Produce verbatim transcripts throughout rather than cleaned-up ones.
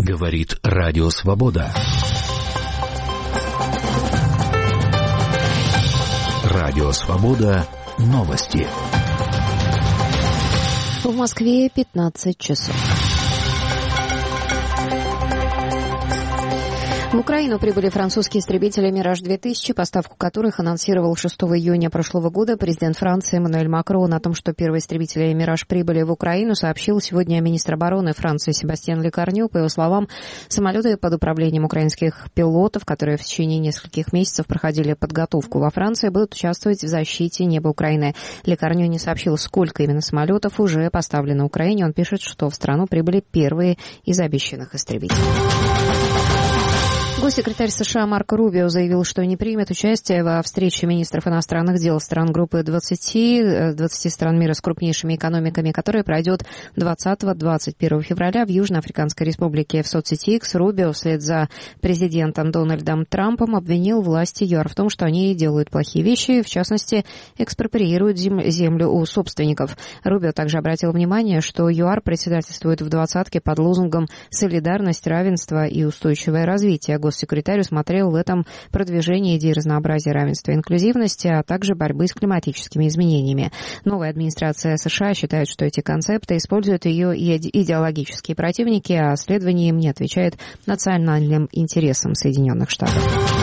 Говорит Радио Свобода. Радио Свобода. Новости. В Москве пятнадцать часов. В Украину прибыли французские истребители «Мираж-две тысячи», поставку которых анонсировал шестого июня прошлого года президент Франции Эммануэль Макрон. О том, что первые истребители «Мираж» прибыли в Украину, сообщил сегодня министр обороны Франции Себастьян Лекарню. По его словам, самолеты под управлением украинских пилотов, которые в течение нескольких месяцев проходили подготовку во Франции, будут участвовать в защите неба Украины. Лекарню не сообщил, сколько именно самолетов уже поставлено Украине. Он пишет, что в страну прибыли первые из обещанных истребителей. Госсекретарь США Марко Рубио заявил, что не примет участие во встрече министров иностранных дел стран группы двадцати, двадцати стран мира с крупнейшими экономиками, которая пройдет двадцатого-двадцать первого февраля в Южноафриканской республике. В соцсети X Рубио вслед за президентом Дональдом Трампом обвинил власти ЮАР в том, что они делают плохие вещи, в частности, экспроприируют землю у собственников. Рубио также обратил внимание, что ЮАР председательствует в двадцатке под лозунгом «Солидарность, равенство и устойчивое развитие». Госсекретарь усмотрел в этом продвижение идей разнообразия, равенства и инклюзивности, а также борьбы с климатическими изменениями. Новая администрация США считает, что эти концепты используют ее идеологические противники, а следование им не отвечает национальным интересам Соединенных Штатов.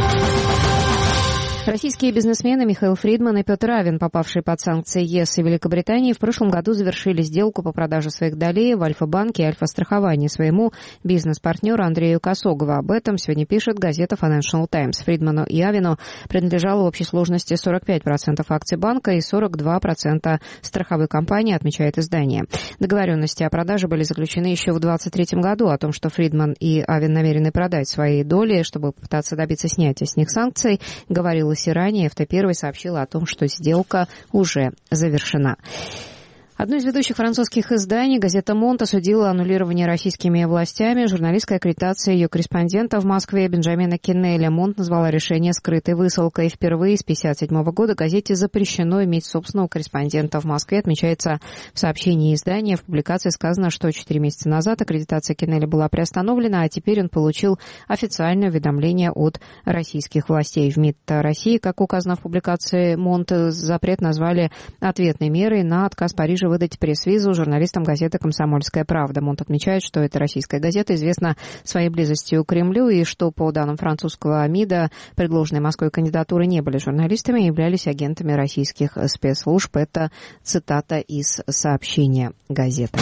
Российские бизнесмены Михаил Фридман и Петр Авен, попавшие под санкции ЕС и Великобритании, в прошлом году завершили сделку по продаже своих долей в Альфа-банке и Альфа-страховании своему бизнес-партнеру Андрею Косогову. Об этом сегодня пишет газета Financial Times. Фридману и Авену принадлежало в общей сложности сорок пять процентов акций банка и сорок два процента страховой компании, отмечает издание. Договоренности о продаже были заключены еще в двадцать третьем году. О том, что Фридман и Авен намерены продать свои доли, чтобы попытаться добиться снятия с них санкций, говорил и ранее. эф тэ один сообщила о том, что сделка уже завершена. Одно из ведущих французских изданий, газета «Монт», осудила аннулирование российскими властями журналистской аккредитации ее корреспондента в Москве Бенджамина Киннеля. «Монт» назвала решение скрытой высылкой. Впервые с тысяча девятьсот пятьдесят седьмого года газете запрещено иметь собственного корреспондента в Москве. Отмечается в сообщении издания. В публикации сказано, что четыре месяца назад аккредитация Киннеля была приостановлена, а теперь он получил официальное уведомление от российских властей. В МИД России, как указано в публикации «Монт», запрет назвали ответной мерой на отказ Парижа выдать пресс-визу журналистам газеты «Комсомольская правда». Монт отмечает, что эта российская газета известна своей близостью к Кремлю и что, по данным французского МИДа, предложенные Москвой кандидатуры не были журналистами, а являлись агентами российских спецслужб. Это цитата из сообщения газеты.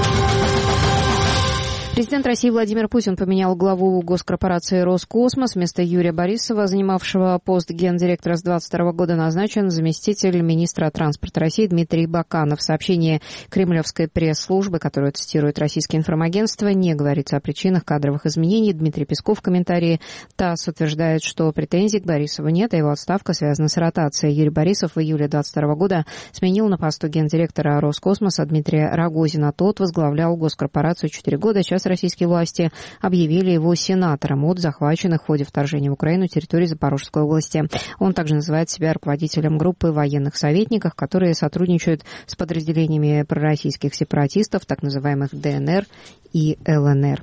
Президент России Владимир Путин поменял главу госкорпорации «Роскосмос». Вместо Юрия Борисова, занимавшего пост гендиректора с двадцать второго года, назначен заместитель министра транспорта России Дмитрий Баканов. В сообщении кремлевской пресс-службы, которую цитирует российское информагентство, не говорится о причинах кадровых изменений. Дмитрий Песков в комментарии ТАСС утверждает, что претензий к Борисову нет, а его отставка связана с ротацией. Юрий Борисов в июле двадцать второго года сменил на посту гендиректора Роскосмоса Дмитрия Рогозина. Тот возглавлял госкорпорацию четыре года. Сейчас российские власти объявили его сенатором от захваченных в ходе вторжения в Украину территорий Запорожской области. Он также называет себя руководителем группы военных советников, которые сотрудничают с подразделениями пророссийских сепаратистов, так называемых ДНР и ЛНР.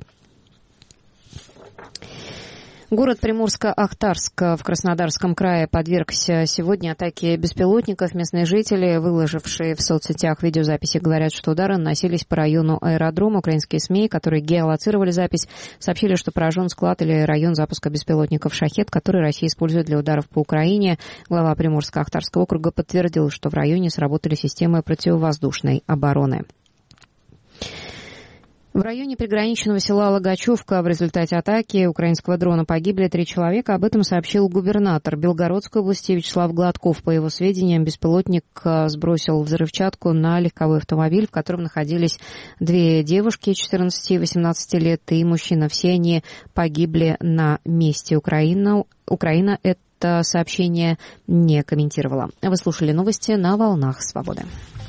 Город Приморско-Ахтарск в Краснодарском крае подвергся сегодня атаке беспилотников. Местные жители, выложившие в соцсетях видеозаписи, говорят, что удары наносились по району аэродрома. Украинские СМИ, которые геолоцировали запись, сообщили, что поражен склад или район запуска беспилотников «Шахед», который Россия использует для ударов по Украине. Глава Приморско-Ахтарского округа подтвердил, что в районе сработали системы противовоздушной обороны. В районе приграничного села Логачевка в результате атаки украинского дрона погибли три человека. Об этом сообщил губернатор Белгородской области Вячеслав Гладков. По его сведениям, беспилотник сбросил взрывчатку на легковой автомобиль, в котором находились две девушки четырнадцати и восемнадцати лет и мужчина. Все они погибли на месте. Украина, Украина это сообщение не комментировала. Вы слушали новости на «Волнах Свободы».